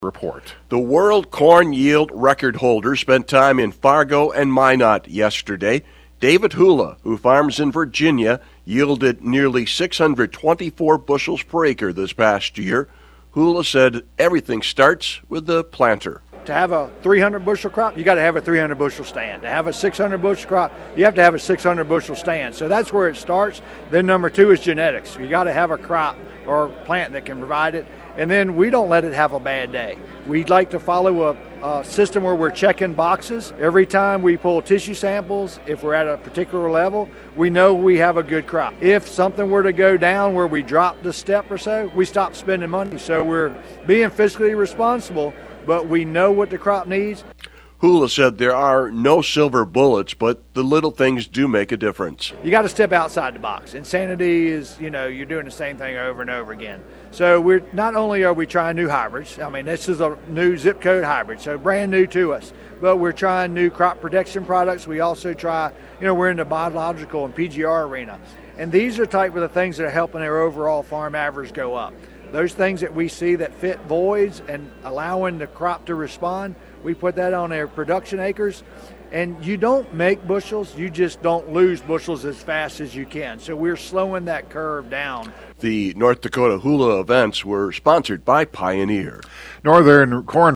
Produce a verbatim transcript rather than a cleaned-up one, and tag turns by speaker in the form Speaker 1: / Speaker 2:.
Speaker 1: report. The World Corn Yield record holder spent time in Fargo and Minot yesterday. David Hula, who farms in Virginia, yielded nearly six hundred twenty-four bushels per acre this past year. Hula said everything starts with the planter.
Speaker 2: To have a three hundred bushel crop, you got to have a three hundred bushel stand. To have a six hundred bushel crop, you have to have a six hundred bushel stand. So that's where it starts. Then number two is genetics. You got to have a crop or plant that can provide it. And then we don't let it have a bad day. We'd like to follow a, a system where we're checking boxes. Every time we pull tissue samples, if we're at a particular level, we know we have a good crop. If something were to go down where we dropped a step or so, we stop spending money. So we're being fiscally responsible, but we know what the crop needs.
Speaker 1: Hula said there are no silver bullets, but the little things do make a difference.
Speaker 2: You got to step outside the box. Insanity is, you know, you're doing the same thing over and over again. So we're not only are we trying new hybrids, I mean, this is a new zip code hybrid, so brand new to us, but we're trying new crop protection products. We also try, you know, we're in the biological and P G R arena. And these are type of the things that are helping our overall farm average go up. Those things that we see that fit voids and allowing the crop to respond, we put that on our production acres. And you don't make bushels, you just don't lose bushels as fast as you can. So we're slowing that curve down.
Speaker 1: The North Dakota Hula events were sponsored by Pioneer.
Speaker 3: Northern Corn